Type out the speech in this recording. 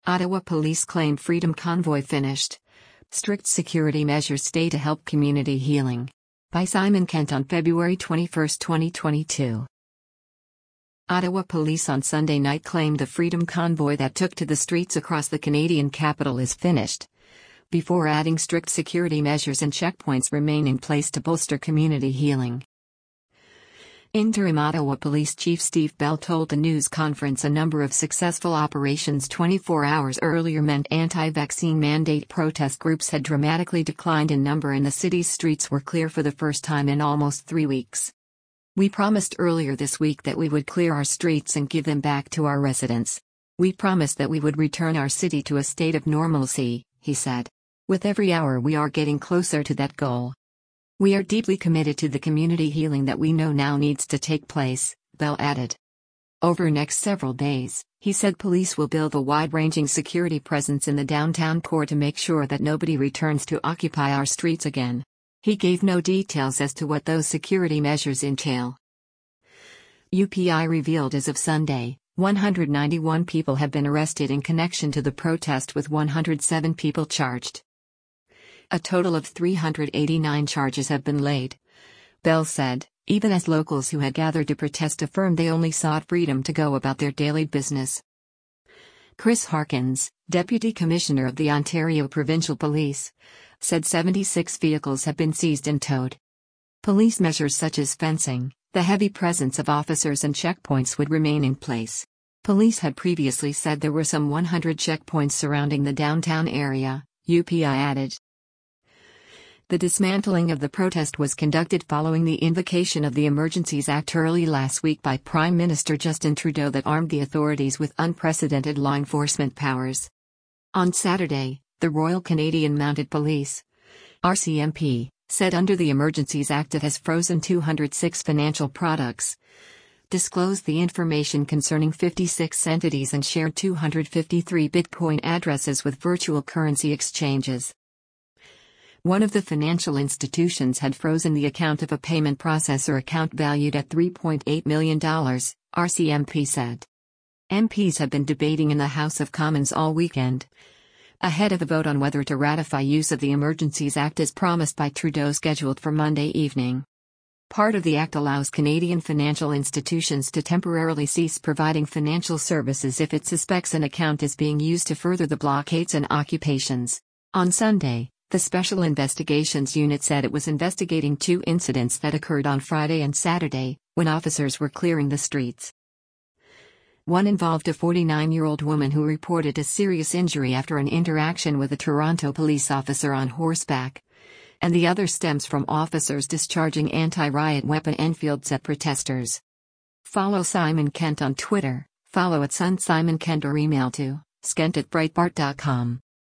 Ottawa police claim Freedom Convoy finished. Strict security measures stay to help community healing. By Simon Kent on February 21, 2022. Ottawa police on Sunday night claimed the Freedom Convoy that took to the streets across the Canadian capital is finished, before adding strict security measures and checkpoints remain in place to bolster community healing. Interim Ottawa Police Chief Steve Bell told the news conference a number of successful operations 24 hours earlier meant anti-vaccine mandate protest groups had dramatically declined in number and the city's streets were clear for the first time in almost 3 weeks. We promised earlier this week that we would clear our streets and give them back to our residents. We promised that we would return our city to a state of normalcy, he said. With every hour we are getting closer to that goal. We are deeply committed to the community healing that we know now needs to take place, Bell added. Over next several days, he said police will build a wide-ranging security presence in the downtown core to make sure that nobody returns to occupy our streets again. He gave no details as to what those security measures entail. UPI revealed as of Sunday, 191 people have been arrested in connection to the protest with 107 people charged. A total of 389 charges have been laid. Bell said, even as locals who had gathered to protest affirmed they only sought freedom to go about their daily business. Chris Harkins, Deputy Commissioner of the Ontario Provincial Police, said 76 vehicles have been seized and towed. Police measures such as fencing, the heavy presence of officers and checkpoints would remain in place. Police had previously said there were some 100 checkpoints surrounding the downtown area, UPI added. The dismantling of the protest was conducted following the invocation of the Emergencies Act early last week by Prime Minister Justin Trudeau that armed the authorities with unprecedented law enforcement powers. On Saturday, the Royal Canadian Mounted Police, RCMP, said under the Emergencies Act it has frozen 206 financial products, disclosed the information concerning 56 entities and shared 253 Bitcoin addresses with virtual currency exchanges. One of the financial institutions had frozen the account of a payment processor account valued at $3.8 million, RCMP said. MPs have been debating in the House of Commons all weekend, ahead of the vote on whether to ratify use of the Emergencies Act as promised by Trudeau scheduled for Monday evening. Part of the act allows Canadian financial institutions to temporarily cease providing financial services if it suspects an account is being used to further the blockades and occupations. On Sunday, the Special Investigations Unit said it was investigating 2 incidents that occurred on Friday and Saturday, when officers were clearing the streets. One involved a 49-year-old woman who reported a serious injury after an interaction with a Toronto police officer on horseback, and the other stems from officers discharging anti-riot weapon Enfields at protesters. Follow Simon Kent on Twitter, follow @SunSimonKent or email to skent@breitbart.com.